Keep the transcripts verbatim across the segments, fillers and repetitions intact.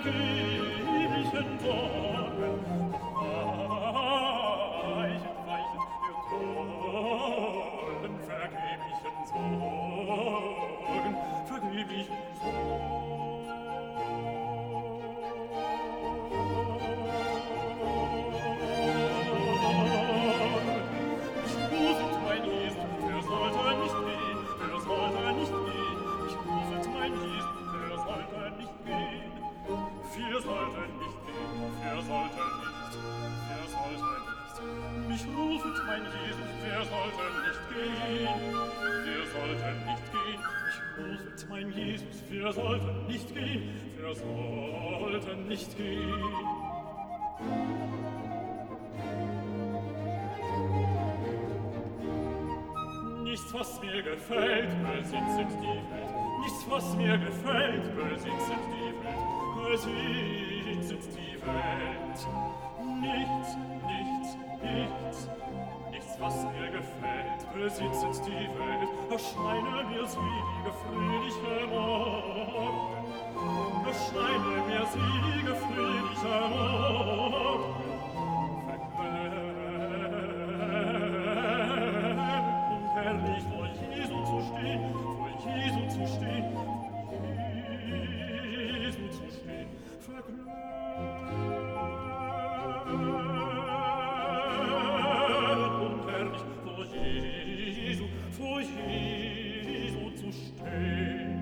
vergeblichen Sorgen, weichen, weichen wir tollen vergeblichen Sorgen, vergeblichen Wir sollten nicht gehen, wir sollten nicht, wir sollten nicht. Mich rufet mein Jesus, wir sollten nicht gehen, wir sollten nicht gehen. Mich rufet mein Jesus, wir sollten nicht gehen, wir sollten nicht gehen. Nichts, was mir gefällt, besitzet die Welt. Nichts, was mir gefällt, besitzet die Welt. Besitzet die Welt. Nichts, nichts, nichts. Nichts, was mir gefällt, besitzet die Welt. Erscheine mir siege, fröhliche Morgen. Erscheine mir siege, fröhliche Morgen. Herrlich vor Jesu zu stehen, vor Jesu zu stehen, vor Jesu zu stehen, vergnügt und herrlich vor Jesu, vor Jesu zu stehen.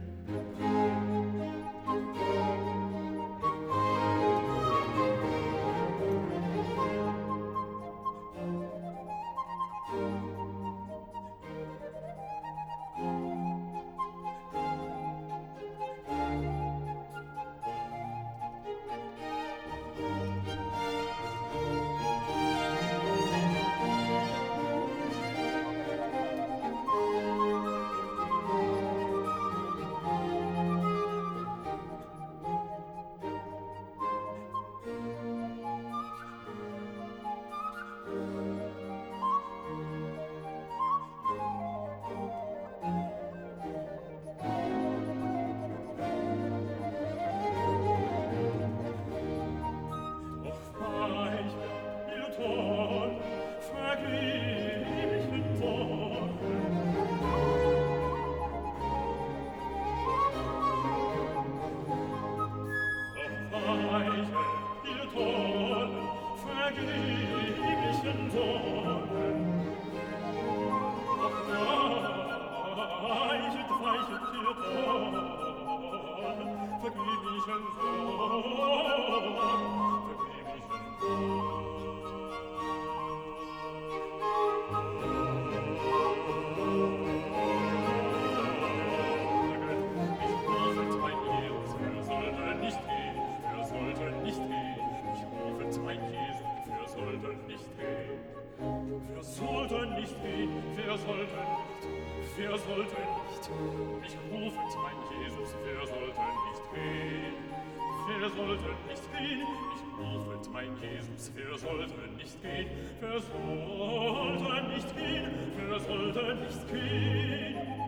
Wir sollten nicht gehen, wir sollten nicht, wir sollten nicht. Mich rufet mein Jesus, wir sollten nicht gehen. Wir sollten nicht gehen, mich rufet mein Jesus, wir sollten nicht gehen. Wir sollten nicht gehen, wir sollten nicht gehen.